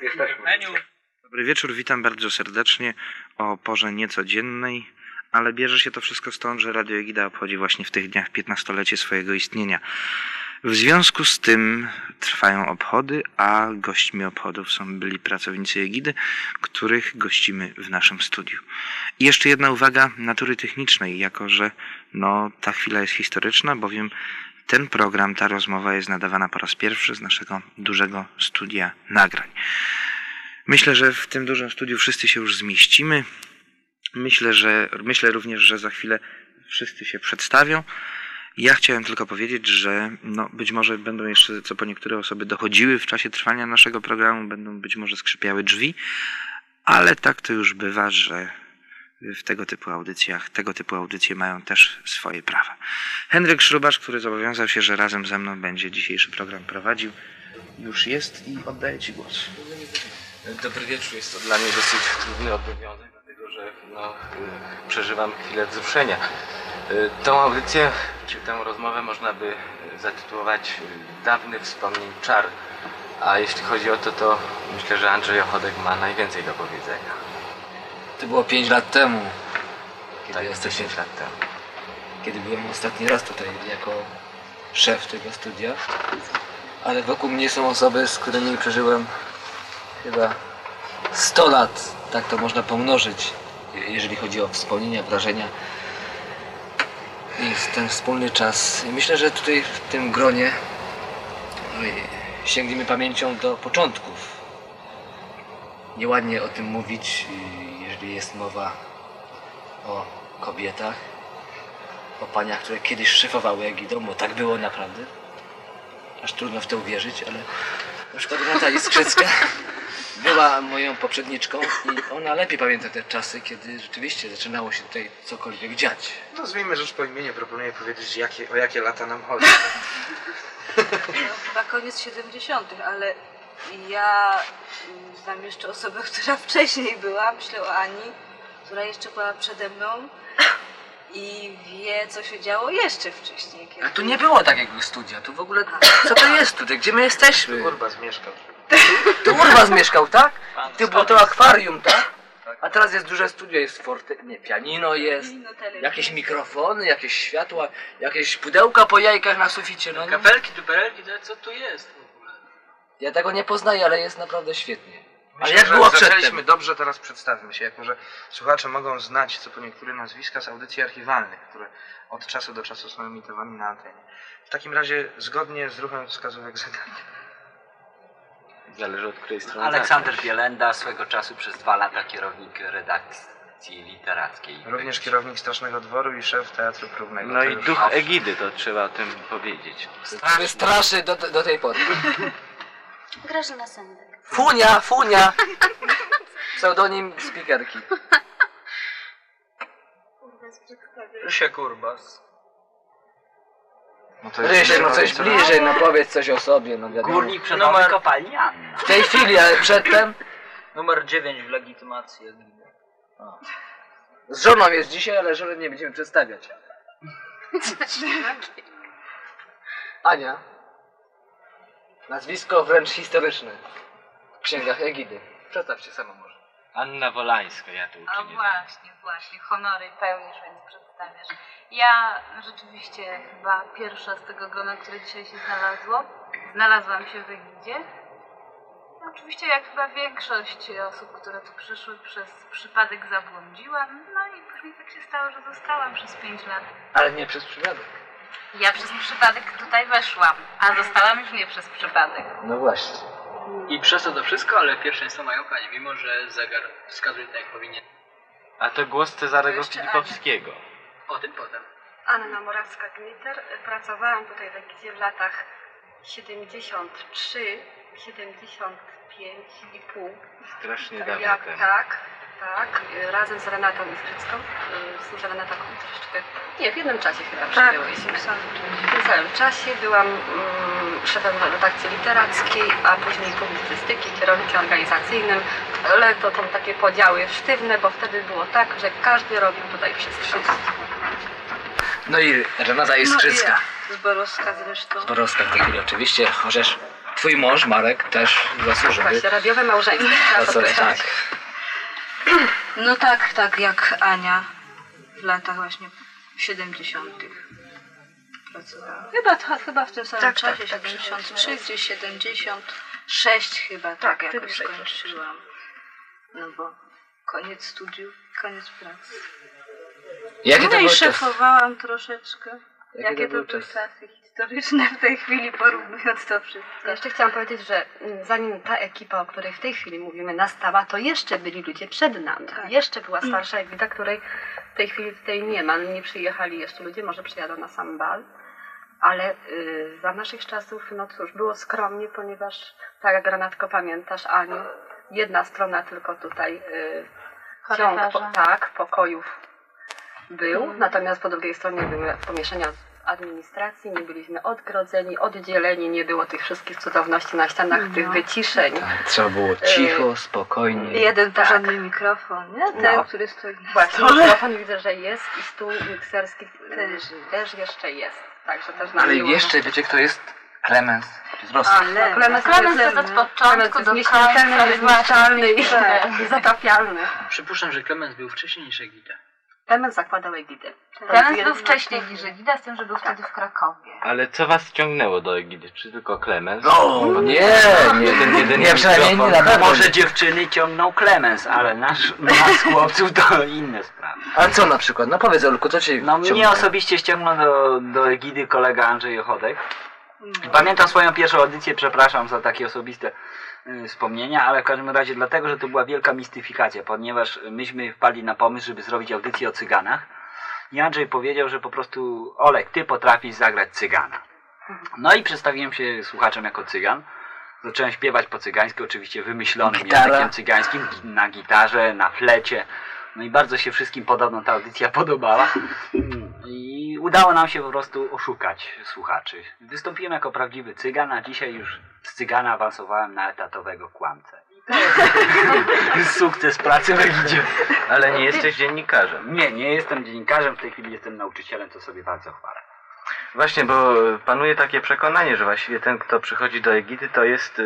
Jesteśmy. Meniu. Dobry wieczór, witam bardzo serdecznie o porze niecodziennej, ale bierze się to wszystko stąd, że Radio Egida obchodzi właśnie w tych dniach 15-lecie swojego istnienia. W związku z tym trwają obchody, a gośćmi obchodów są byli pracownicy Egidy, których gościmy w naszym studiu. I jeszcze jedna uwaga natury technicznej, jako że ta chwila jest historyczna, bowiem ten program, ta rozmowa jest nadawana po raz pierwszy z naszego dużego studia nagrań. Myślę, że w tym dużym studiu wszyscy się już zmieścimy. Myślę również, że za chwilę wszyscy się przedstawią. Ja chciałem tylko powiedzieć, że być może będą jeszcze co po niektóre osoby dochodziły w czasie trwania naszego programu, będą być może skrzypiały drzwi, ale tak to już bywa, że w tego typu audycje mają też swoje prawa. Henryk Szrubasz, który zobowiązał się, że razem ze mną będzie dzisiejszy program prowadził, już jest i oddaję Ci głos. Dobry wieczór, jest to dla mnie dosyć trudny obowiązek, dlatego że przeżywam chwilę wzruszenia. Tą audycję, czy tę rozmowę można by zatytułować Dawny wspomnień czar. A jeśli chodzi o to myślę, że Andrzej Ochodek ma najwięcej do powiedzenia. To było 5 lat temu. Tak, jest 10 lat temu. Kiedy byłem ostatni raz tutaj jako szef tego studia. Ale wokół mnie są osoby, z którymi przeżyłem chyba 100 lat. Tak to można pomnożyć, jeżeli chodzi o wspomnienia, wrażenia. I ten wspólny czas. I myślę, że tutaj w tym gronie sięgniemy pamięcią do początków. Nieładnie o tym mówić, jeżeli jest mowa o kobietach, o paniach, które kiedyś szefowały Egidą, bo tak było naprawdę. Aż trudno w to uwierzyć, ale na przykład Renata Iskrzycka była moją poprzedniczką i ona lepiej pamięta te czasy, kiedy rzeczywiście zaczynało się tutaj cokolwiek dziać. Nazwijmy rzecz po imieniu, proponuję powiedzieć, o jakie lata nam chodzi. Chyba koniec 70., ale ja znam jeszcze osobę, która wcześniej była, myślę o Ani, która jeszcze była przede mną i wie, co się działo jeszcze wcześniej. A tu nie było takiego studia, tu w ogóle, co to jest tutaj, gdzie my jesteśmy? Urbas mieszkał. Tu Urbas mieszkał, tak? Tu było to akwarium, tak? A teraz jest duże studio, jest pianino jest, jakieś mikrofony, jakieś światła, jakieś pudełka po jajkach na suficie. Kapelki, duperelki, co tu jest w ogóle? Ja tego nie poznaję, ale jest naprawdę świetnie. Myślę, jak że było zaczęliśmy przedtem? dobrze, teraz przedstawmy się, jako że słuchacze mogą znać co po niektóre nazwiska z audycji archiwalnych, które od czasu do czasu są emitowane na antenie. W takim razie zgodnie z ruchem wskazówek zegarka. Zależy od której strony. Aleksander Bielenda, swego czasu przez 2 lata kierownik redakcji literackiej. Również kierownik Strasznego Dworu i szef Teatru Próbnego. No To i już- duch Egidy, to trzeba o tym powiedzieć. Straszy do tej pory. Grażyna Sendek. Funia! Pseudonim speakerki. Rysiek Urbas. No to jest Rysiek, no coś bliżej, no powiedz coś o sobie, no wiadomo. Górnik przenowy kopalni Anna. W tej chwili, ale przedtem Numer 9 w legitymacji Egidy. z żoną jest dzisiaj, ale żonę nie będziemy przedstawiać. Ania. Nazwisko wręcz historyczne w księgach Egidy. Przedstaw się sama może. Anna Wolańska, ja tu A uczynię. właśnie, honory pełnisz, więc przedstawiasz. Ja rzeczywiście chyba pierwsza z tego grona, które dzisiaj się znalazłam się w Egidzie. Oczywiście jak chyba większość osób, które tu przyszły, przez przypadek zabłądziłam, no i później tak się stało, że zostałam przez 5 lat. Ale nie przez przypadek. Ja przez przypadek tutaj weszłam, a zostałam już nie przez przypadek. No właśnie. I przez to wszystko, ale pierwszeństwo mają panie, mimo że zegar wskazuje tak jak powinien. A to głos Cezarego To jeszcze Filipowskiego. O tym potem. Anna Morawska-Gniter. Pracowałam tutaj w Egidzie w latach 73, 75,5. Strasznie Tak, dawno temu. tak. Razem z Renatą Iskrzycką. Z Renatą troszeczkę. Nie, w jednym czasie chyba przyjęłyśmy. W tym samym czasie byłam szefem redakcji literackiej, a później publicystyki, kierownikiem organizacyjnym. Ale to są takie podziały sztywne, bo wtedy było tak, że każdy robił tutaj wszystko. No i Renata Iskrzycka. Zborowska zresztą. Zborowska w tej chwili oczywiście, chociaż twój mąż Marek też zasłużył. Właśnie radiowe małżeństwo. trzeba Tak. podkreślać. No tak jak Ania w latach właśnie 70. pracowała. Chyba w tym samym czasie, 73, gdzieś 76 chyba, tak jakoś skończyłam. No bo koniec studiów, koniec pracy. Jakie to No i był czas? szefowałam troszeczkę. Jakie to był były czas? czasy historyczne w tej chwili, porównując to wszystko. Jeszcze chciałam powiedzieć, że zanim ta ekipa, o której w tej chwili mówimy, nastała, to jeszcze byli ludzie przed nami. Jeszcze była starsza Egida, której w tej chwili tutaj nie ma. Nie przyjechali jeszcze ludzie, może przyjadą na sam bal. Ale za naszych czasów, no cóż, było skromnie, ponieważ, tak jak Renatko pamiętasz, Aniu, jedna strona tylko tutaj Korytarza. pokojów był, natomiast po drugiej stronie były pomieszczenia administracji, nie byliśmy odgrodzeni, oddzieleni, nie było tych wszystkich cudowności na ścianach, tych wyciszeń. Trzeba było cicho, spokojnie. Jeden porządny mikrofon, nie? Ten, No. który stoi na Właśnie, stole. mikrofon widzę, że jest i stół mikserski też jeszcze jest. Także też nam Ale miło. jeszcze wiecie kto jest? Klemens z Rosji. No, Klemens Klemens jest od początku do nieśmiertelny, końca. niezniszczalny i zatapialny. Przypuszczam, że Klemens był wcześniej niż Egida. Klemens zakładał Egidę. Klemens był wcześniej niż Egida, z tym, że był wtedy w Krakowie. Ale co was ciągnęło do Egidy? Czy tylko Klemens? No, nie, nie, przynajmniej nie na pewno. Może dziewczyny ciągną Klemens, ale nas chłopców to inne sprawy. A co na przykład? No powiedz Olku, co cię No mnie ciągnęło? osobiście ściągnął do Egidy kolega Andrzej Ochodek. Pamiętam swoją pierwszą audycję, przepraszam za takie osobiste wspomnienia, ale w każdym razie dlatego, że to była wielka mistyfikacja, ponieważ myśmy wpadli na pomysł, żeby zrobić audycję o cyganach i Andrzej powiedział, że po prostu Olek, ty potrafisz zagrać cygana. No i przedstawiłem się słuchaczom jako cygan. Zacząłem śpiewać po cygańsku, oczywiście wymyślonym Gitara. językiem cygańskim, na gitarze, na flecie. No i bardzo się wszystkim podobno ta audycja podobała. I udało nam się po prostu oszukać słuchaczy. Wystąpiłem jako prawdziwy cygan, a dzisiaj już z cygana awansowałem na etatowego kłamcę. I to jest sukces pracy w Egidzie. Ale nie jesteś dziennikarzem. Nie jestem dziennikarzem, w tej chwili jestem nauczycielem, to sobie bardzo chwalę. Właśnie, bo panuje takie przekonanie, że właściwie ten, kto przychodzi do Egidy, to jest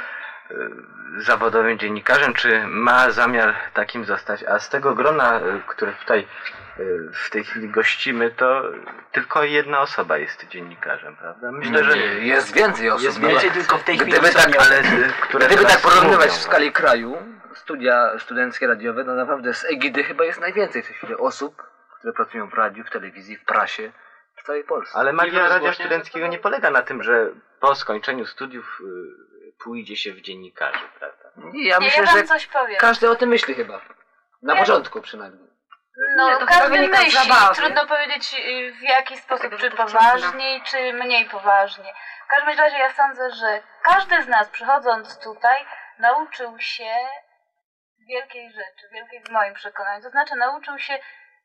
zawodowym dziennikarzem, czy ma zamiar takim zostać. A z tego grona, które tutaj w tej chwili gościmy, to tylko jedna osoba jest dziennikarzem, prawda? Myślę, że Jest więcej osób. Jest więcej, tylko w tej chwili Gdyby tak, ale które Gdyby teraz tak porównywać mówią, w skali kraju, studia studenckie radiowe, no naprawdę z Egidy chyba jest najwięcej w tej chwili osób, które pracują w radiu, w telewizji, w prasie, w całej Polsce. Ale magia radia studenckiego nie polega na tym, że po skończeniu studiów pójdzie się w dziennikarzy, prawda? Ja myślę, ja wam że coś powiem. każdy o tym myśli chyba. Na początku przynajmniej. No, Nie, to każdy chyba wynika z myśli. zabawy. Trudno powiedzieć w jaki sposób, Dlatego, czy że to poważniej, czy mniej poważnie. W każdym razie ja sądzę, że każdy z nas przychodząc tutaj nauczył się wielkiej rzeczy, wielkiej w moim przekonaniu. To znaczy nauczył się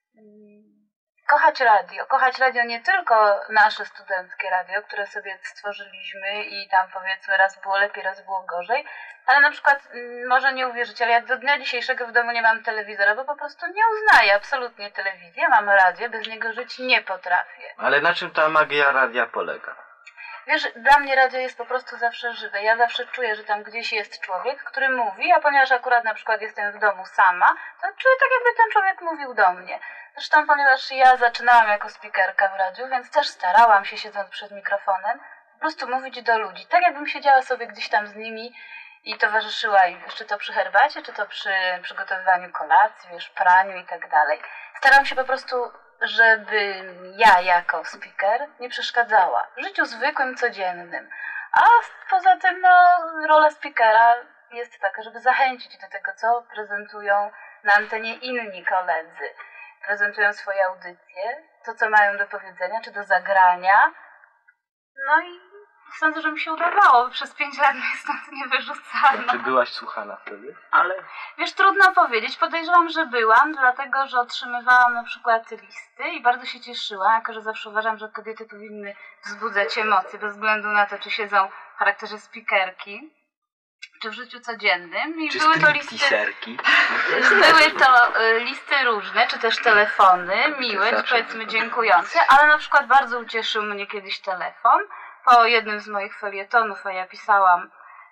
kochać radio. Kochać radio nie tylko nasze studenckie radio, które sobie stworzyliśmy i tam powiedzmy raz było lepiej, raz było gorzej, ale na przykład, może nie uwierzycie, ale ja do dnia dzisiejszego w domu nie mam telewizora, bo po prostu nie uznaję absolutnie telewizji. Ja mam radio, bez niego żyć nie potrafię. Ale na czym ta magia radia polega? Wiesz, dla mnie radio jest po prostu zawsze żywe. Ja zawsze czuję, że tam gdzieś jest człowiek, który mówi, a ponieważ akurat na przykład jestem w domu sama, to czuję tak, jakby ten człowiek mówił do mnie. Zresztą ponieważ ja zaczynałam jako speakerka w radiu, więc też starałam się, siedząc przed mikrofonem, po prostu mówić do ludzi. Tak jakbym siedziała sobie gdzieś tam z nimi i towarzyszyła im, czy to przy herbacie, czy to przy przygotowywaniu kolacji, wiesz, praniu i tak dalej. Starałam się po prostu, żeby ja jako speaker nie przeszkadzała w życiu zwykłym, codziennym. A poza tym, no, rola speakera jest taka, żeby zachęcić do tego, co prezentują na antenie inni koledzy. Prezentują swoje audycje, to co mają do powiedzenia, czy do zagrania. No i sądzę, że mi się udawało. Przez 5 lat mnie stąd nie wyrzucano. Czy byłaś słuchana wtedy? Ale Wiesz, trudno powiedzieć. Podejrzewam, że byłam, dlatego że otrzymywałam na przykład listy i bardzo się cieszyłam, jako że zawsze uważam, że kobiety powinny wzbudzać emocje, bez względu na to, czy siedzą w charakterze speakerki, czy w życiu codziennym. I czy były to listy. stripteaserki? Były to listy różne, czy też telefony, miłe, czy powiedzmy dziękujące, ale na przykład bardzo ucieszył mnie kiedyś telefon po jednym z moich felietonów, a ja pisałam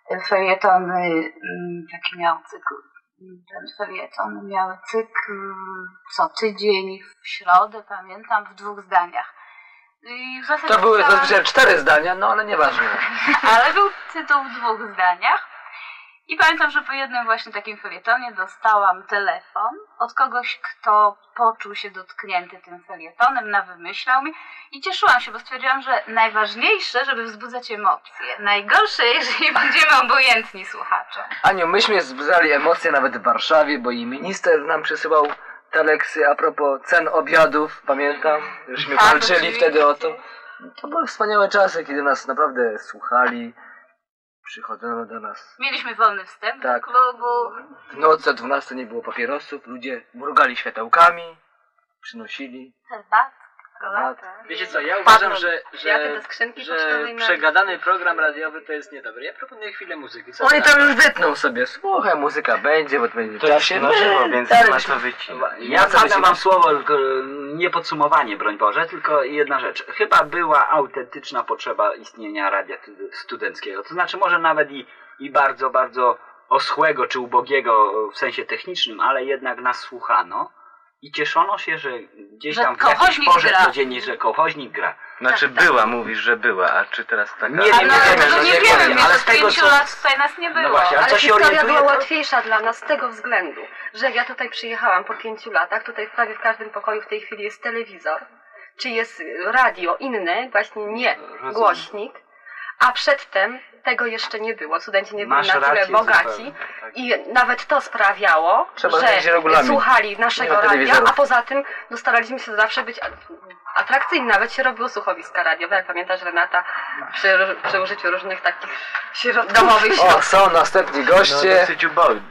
felietony, taki miał cykl, ten felieton miały cykl co tydzień w środę, pamiętam, w 2 zdaniach. I w zasadzie To były pisałam- zazwyczaj 4 zdania, no ale nieważne. ale był tytuł w 2 zdaniach. I pamiętam, że po jednym właśnie takim felietonie dostałam telefon od kogoś, kto poczuł się dotknięty tym felietonem, wymyślał mi i cieszyłam się, bo stwierdziłam, że najważniejsze, żeby wzbudzać emocje. Najgorsze, jeżeli będziemy obojętni słuchaczom. Aniu, myśmy wzbudzali emocje nawet w Warszawie, bo i minister nam przysyłał teleksy a propos cen obiadów, pamiętam. Żeśmy Tak, walczyli oczywiście. wtedy o to. To były wspaniałe czasy, kiedy nas naprawdę słuchali, przychodzono do nas. Mieliśmy wolny wstęp Tak. do klubu. W nocy o 12 nie było papierosów, ludzie mrugali światełkami, przynosili. Herbatkę. Wiecie co, ja uważam, Kwiaty do skrzynki że pocztowej na- przegadany program radiowy to jest niedobry. Ja proponuję chwilę muzyki. Co Oni ty na tam to? już wytną sobie, słuchaj, muzyka będzie, bo to będzie w To jest czasie. na żywo, więc dalej nie ma byśmy- co wycinać. Ja zadam wam słowo, tylko nie podsumowanie, broń Boże, tylko jedna rzecz. Chyba była autentyczna potrzeba istnienia radia studenckiego. To znaczy może nawet i bardzo, bardzo oschłego czy ubogiego w sensie technicznym, ale jednak nas słuchano i cieszono się, że gdzieś Że tam w jakiejś kołchoźnik porze gra. codziennie, że kołchoźnik gra. Znaczy była, mówisz, że była, a czy teraz taka... Nie wiem, Ale wiemy, no no nie nie wiemy, wiem, ale ale od z tego, 5 co- lat tutaj nas nie było. No właśnie, a Ale co się historia orientuje, była to- łatwiejsza dla nas z tego względu, że jak ja tutaj przyjechałam po 5 latach, tutaj prawie w każdym pokoju w tej chwili jest telewizor, czy jest radio inne, właśnie nie Rozumiem. głośnik, a przedtem tego jeszcze nie było. Studenci nie byli Masz na tyle rację, bogaci zupełnie, tak. i nawet to sprawiało, Trzeba zmienić że regulamin. słuchali Nie naszego ma radia, telewizorów. a poza tym staraliśmy się zawsze być atrakcyjni. Nawet się robiło słuchowiska radiowe, jak pamiętasz Renata, przy użyciu różnych takich domowych O, środków. są następni No, goście. dosyć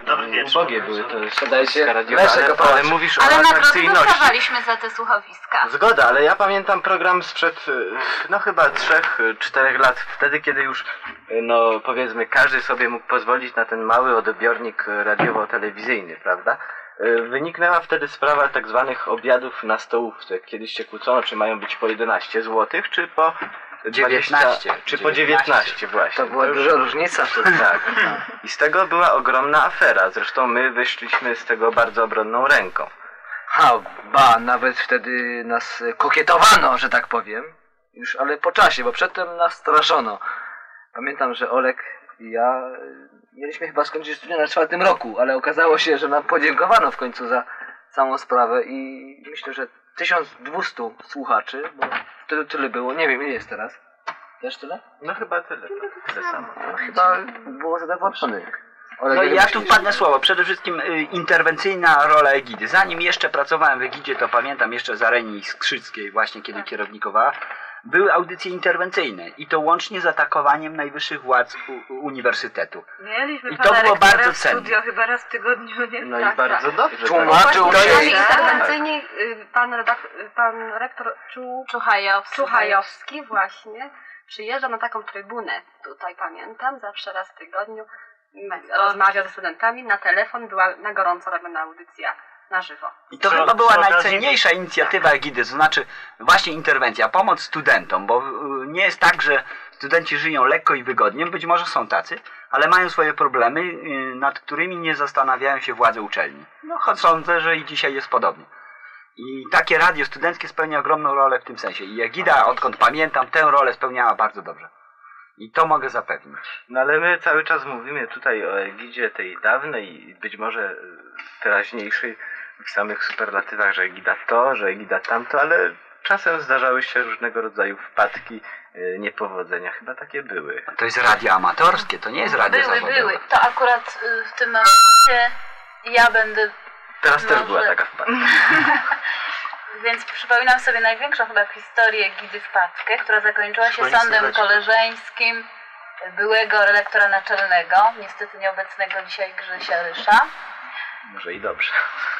ubogie były te Podajcie. radiowe, Leszek ale Opałacz. mówisz o Ale nagrody atrakcyjności. dostawaliśmy za te słuchowiska. Zgoda, ale ja pamiętam program sprzed, no chyba 3-4 lat, wtedy kiedy już, no powiedzmy, każdy sobie mógł pozwolić na ten mały odbiornik radiowo-telewizyjny, prawda? Wyniknęła wtedy sprawa tak zwanych obiadów na stołówce. Kiedyś się kłócono, czy mają być po 11 zł, czy po 19, czy po 19 właśnie. To była już- duża różnica wtedy. Tak. I z tego była ogromna afera. Zresztą my wyszliśmy z tego bardzo obronną ręką. Nawet wtedy nas kokietowano, że tak powiem. Już, ale po czasie, bo przedtem nas straszono. Pamiętam, że Olek i ja mieliśmy chyba skończyć studia na 4. roku, ale okazało się, że nam podziękowano w końcu za całą sprawę i myślę, że 1200 słuchaczy, bo wtedy tyle było, nie wiem ile jest teraz. Też tyle? No chyba tyle samo. No, chyba było zadowolonych. Olek, No i jak ja myślisz? tu wpadnę słowo. Przede wszystkim interwencyjna rola Egidy. Zanim jeszcze pracowałem w Egidzie, to pamiętam jeszcze za Reni Skrzyckiej, właśnie kiedy kierownikowała, były audycje interwencyjne i to łącznie z atakowaniem najwyższych władz uniwersytetu. Mieliśmy I to pana było rektora bardzo w cenne. studio chyba raz w tygodniu, nie? No Tak, i bardzo dobrze. Tłumaczył Właśnie się. sali i- interwencyjnej pan rektor Czuchajowski. właśnie przyjeżdża na taką trybunę, tutaj pamiętam, zawsze raz w tygodniu rozmawiał ze studentami, na telefon była na gorąco robiona audycja na żywo. I to Przy- chyba była przy okazji- najcenniejsza inicjatywa Egidy, to znaczy właśnie interwencja, pomoc studentom, bo nie jest tak, że studenci żyją lekko i wygodnie, być może są tacy, ale mają swoje problemy, nad którymi nie zastanawiają się władze uczelni. No choć sądzę, że i dzisiaj jest podobnie. I takie radio studenckie spełnia ogromną rolę w tym sensie. I Egida, odkąd pamiętam, tę rolę spełniała bardzo dobrze. I to mogę zapewnić. No ale my cały czas mówimy tutaj o Egidzie tej dawnej i być może teraźniejszej w samych superlatywach, że Egida to, że Egida tamto, ale czasem zdarzały się różnego rodzaju wpadki, niepowodzenia. Chyba takie były. To jest radio amatorskie, to nie jest radio zawodowe. Były. To akurat w tym momencie ja będę... Teraz też Może- była taka wpadka. Więc przypominam sobie największą chyba w historii Egidy wpadkę, która zakończyła się Swoim sądem słoweczkiem. koleżeńskim byłego redaktora naczelnego, niestety nieobecnego dzisiaj Grzesia Rysza. Może i dobrze.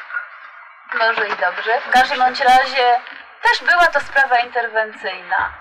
Może i dobrze. W każdym bądź razie też była to sprawa interwencyjna.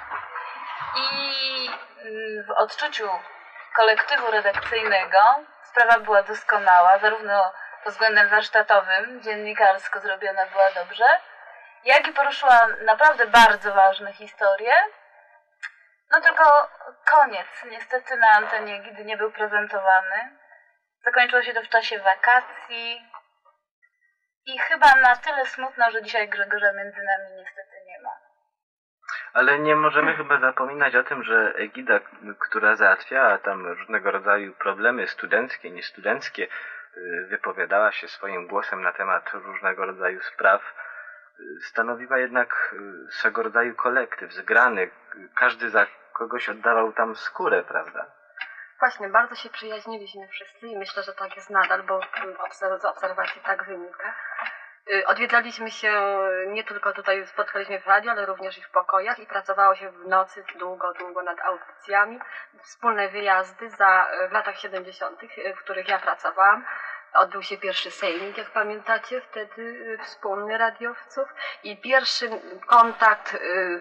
I w odczuciu kolektywu redakcyjnego sprawa była doskonała, zarówno pod względem warsztatowym, dziennikarsko zrobiona była dobrze, jak i poruszyła naprawdę bardzo ważne historie, No tylko koniec. Niestety na antenie Egidy nie był prezentowany. Zakończyło się to w czasie wakacji. I chyba na tyle smutno, że dzisiaj Grzegorza między nami niestety nie ma. Ale nie możemy chyba zapominać o tym, że Egida, która załatwiała tam różnego rodzaju problemy studenckie, niestudenckie, wypowiadała się swoim głosem na temat różnego rodzaju spraw, stanowiła jednak swego rodzaju kolektyw, zgrany. Każdy za kogoś oddawał tam skórę, prawda? Właśnie, bardzo się przyjaźniliśmy wszyscy i myślę, że tak jest nadal, bo z obserwacji tak wynika. Odwiedzaliśmy się nie tylko tutaj, spotkaliśmy w radiu, ale również i w pokojach i pracowało się w nocy długo nad audycjami. Wspólne wyjazdy w latach 70., w których ja pracowałam. Odbył się pierwszy sejmik, jak pamiętacie, wtedy wspólny radiowców i pierwszy kontakt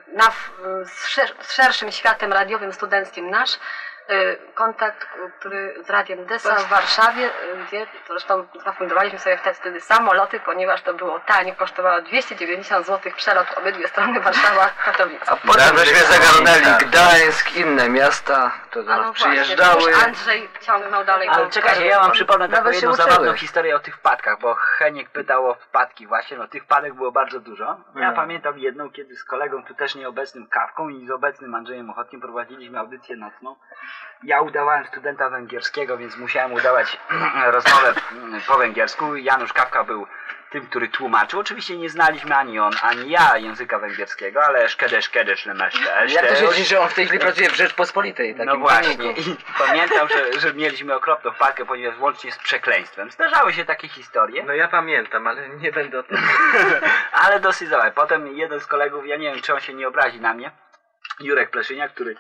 z szerszym światem radiowym, studenckim nasz, kontakt, który z Radiem Desa w Warszawie, gdzie zresztą zafundowaliśmy sobie wtedy samoloty, ponieważ to było tanie, kosztowało 290 zł przelot obydwie strony Warszawa-Katowice. A potem żeśmy zagarnęli Gdańsk, inne miasta, to do nas przyjeżdżały. Już Andrzej ciągnął dalej. Ale czekajcie, ja wam przypomnę taką Nawet się jedną uczyły. zabawną historię o tych wpadkach, bo Heniek pytał o wpadki właśnie, no tych wpadek było bardzo dużo. Ja pamiętam jedną, kiedy z kolegą tu też nieobecnym Kawką i z obecnym Andrzejem Ochotkiem prowadziliśmy audycję nocną. Ja udawałem studenta węgierskiego, więc musiałem udawać rozmowę po węgiersku. Janusz Kawka był tym, który tłumaczył. Oczywiście nie znaliśmy ani on, ani ja języka węgierskiego, ale szkedesz lemeszczesz. Jak to się dzieje, że on w tej chwili pracuje w Rzeczpospolitej? No właśnie. I pamiętam, że mieliśmy okropną wpadkę, ponieważ łącznie z przekleństwem. Zdarzały się takie historie. No ja pamiętam, ale nie będę o tym. Ale dosyć zabawne. Potem jeden z kolegów, ja nie wiem, czy on się nie obrazi na mnie, Jurek Pleszyniak, który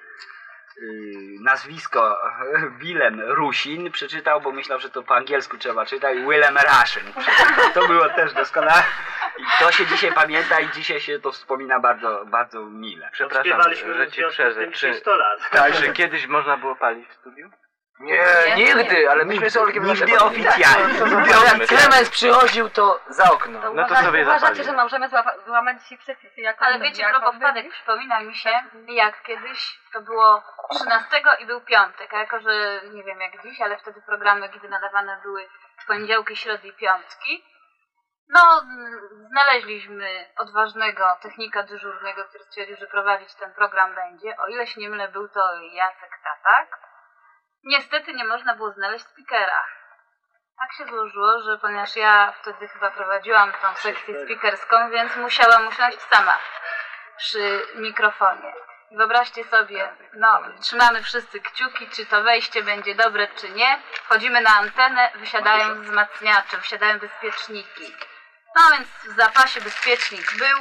nazwisko Willem Rusin przeczytał, bo myślał, że to po angielsku trzeba czytać, Willem Rusin przeczytał. To było też doskonałe i to się dzisiaj pamięta i dzisiaj się to wspomina bardzo, bardzo mile. Przepraszam, że ci przerwę. Czy, 100 lat. tak, że kiedyś można było palić w studiu? Nie, nigdy, ale myśmy z Olkiem Nigdy naszego- oficjalnie. Jak Klemens przychodził, to za okno. No to sobie Uważacie, zapalił. że możemy złamać dzisiaj przepisy jako Ale wiecie, propos wpadek, przypomina mi się, jak kiedyś to było 13 i był piątek, a jako, że nie wiem jak dziś, ale wtedy programy Egidy nadawane były w poniedziałki, środy i piątki. No, znaleźliśmy odważnego technika dyżurnego, który stwierdził, że prowadzić ten program będzie. O ile się nie mylę, był to Jacek Tatak. Niestety nie można było znaleźć speakera. Tak się złożyło, że ponieważ ja wtedy chyba prowadziłam tą sekcję speakerską, więc musiałam usiąść sama przy mikrofonie. I wyobraźcie sobie, no, trzymamy wszyscy kciuki, czy to wejście będzie dobre, czy nie. Wchodzimy na antenę, wysiadają wzmacniacze, wysiadają bezpieczniki. No więc w zapasie bezpiecznik był,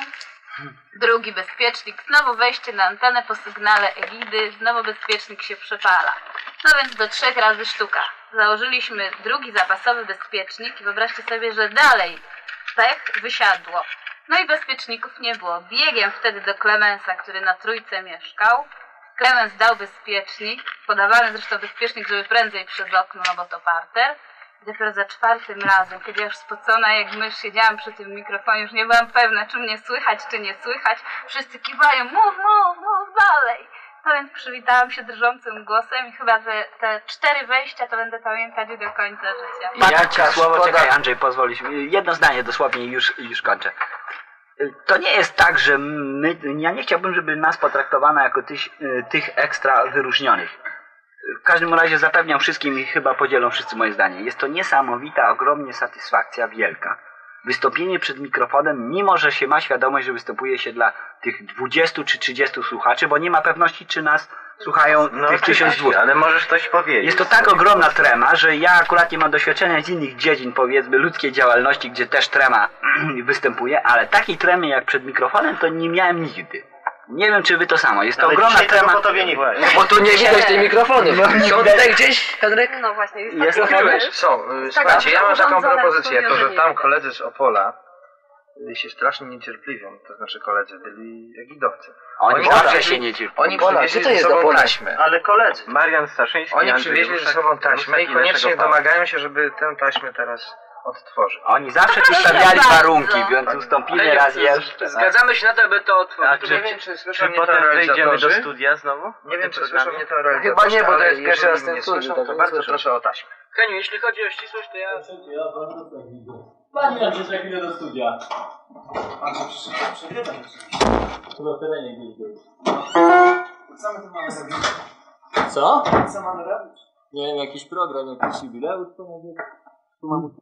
drugi bezpiecznik, znowu wejście na antenę po sygnale Egidy, znowu bezpiecznik się przepala. No więc do 3 razy sztuka. Założyliśmy drugi zapasowy bezpiecznik i wyobraźcie sobie, że dalej pech wysiadło. No i bezpieczników nie było. Biegiem wtedy do Klemensa, który na Trójce mieszkał. Klemens dał bezpiecznik, podawany zresztą bezpiecznik, żeby prędzej przez okno, no bo to parter. I dopiero za 4 razem, kiedy ja już spocona jak mysz siedziałam przy tym mikrofonie, już nie byłam pewna, czy mnie słychać, czy nie słychać. Wszyscy kiwają, mów dalej. No więc przywitałam się drżącym głosem i chyba te 4 wejścia to będę pamiętać do końca życia. Ja ci słowo, szkoda. czekaj Andrzej, pozwolisz mi. Jedno zdanie dosłownie i już kończę. To nie jest tak, że ja nie chciałbym, żeby nas potraktowano jako tych ekstra wyróżnionych. W każdym razie zapewniam wszystkim i chyba podzielą wszyscy moje zdanie. Jest to niesamowita, ogromnie satysfakcja wielka. Wystąpienie przed mikrofonem, mimo że się ma świadomość, że występuje się dla tych 20 czy 30 słuchaczy, bo nie ma pewności, czy nas słuchają tych 1200. Ale możesz coś powiedzieć. Jest to tak ogromna trema, że ja akurat nie mam doświadczenia z innych dziedzin, powiedzmy, ludzkiej działalności, gdzie też trema występuje, ale takiej tremy jak przed mikrofonem to nie miałem nigdy. Nie wiem, czy wy to samo. Jest to ogromna trema. No bo tu nie widać tej mikrofony. Są tutaj gdzieś, Henryk? No właśnie, Jest Są. Słuchajcie, ja mam taką propozycję, to że tam koledzy z Opola się strasznie niecierpliwią, to znaczy koledzy byli egidowcy. Oni zawsze się nie cierpią. Oni Pola, przywieźli gdzie to ze jest sobą Opola? taśmę. Ale koledzy. Marian Staszyński, Oni Andrzej przywieźli ze Ruszek, sobą taśmę i Ruszek koniecznie naszego domagają się, żeby tę taśmę teraz odtworzy. Oni zawsze tu stawiali warunki, więc ustąpimy raz jeszcze. Zgadzamy się na to, aby to otworzyć. A Nie wiem, czy słyszą czy mnie to potem wyjdziemy do realizatorzy. studia znowu? Nie wiem, czy programie? słyszą mnie to realizatorzy. Chyba nie, bo to ale jest pierwszy jeżeli raz ten mnie studium, słyszą, tak to nie bardzo słyszę. proszę o taśmę. Heniu, jeśli chodzi o ścisłość, to ja... Pani Andrzej, za chwilę do studia. Andrzej przyszedł przegrywać. Chyba w terenie gdzieś był. Co my tu mamy robić? Co? Co mamy robić? Nie wiem, jakiś program, jakiś jubileusz, to może... Tu mamy